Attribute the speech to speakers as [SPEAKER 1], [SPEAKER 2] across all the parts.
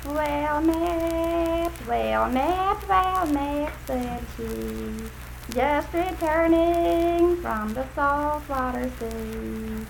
[SPEAKER 1] well met, said she, just returning from the saltwater sea.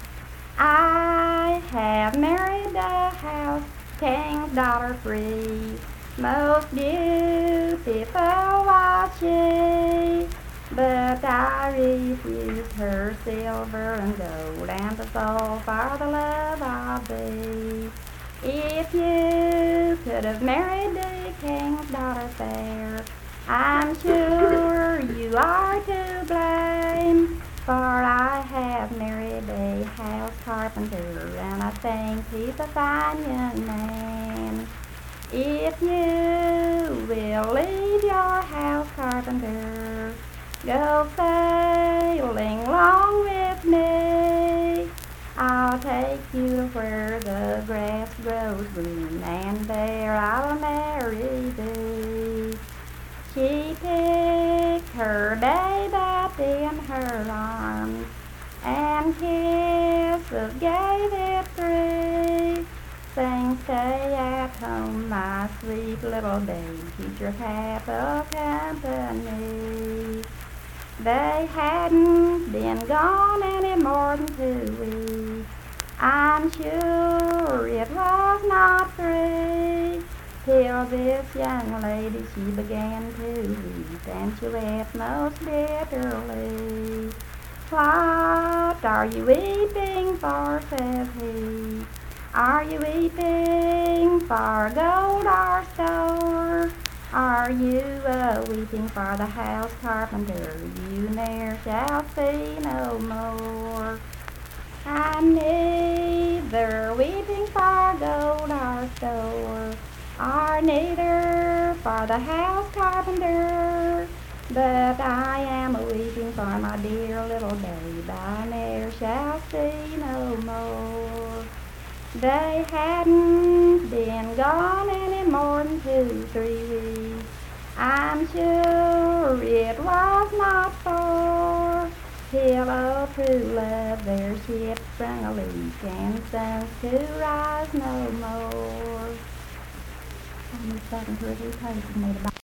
[SPEAKER 1] I have married a house king's daughter free, most beautiful was she, but I refused her silver and gold and the soul for the love of thee. If you could have married the king's daughter fair, I'm sure you are to blame, for I have married a house carpenter, and I think he's a fine young man. If you will leave your house carpenter, go sailing along with me, I'll take you to where the grass grows green, and there I'll marry thee. She picked her babe up in her arms, and kisses gave it three, saying, stay at home, my sweet little babe, keep your half of company. They hadn't been gone any more than 2 weeks. I'm sure it was not 3, till this young lady, she began to weep, and she wept most bitterly. What are you weeping for, says he? Are you weeping for gold or store? Are you weeping for the house carpenter you ne'er shall see no more? I'm neither weeping for gold or store, or neither for the house carpenter, but I am weeping for my dear little babe I ne'er shall see no more. They hadn't been gone any more than 2-3 weeks. I'm sure it was not 4, till oh true love their ship sprung a leak and sunk to rise no more.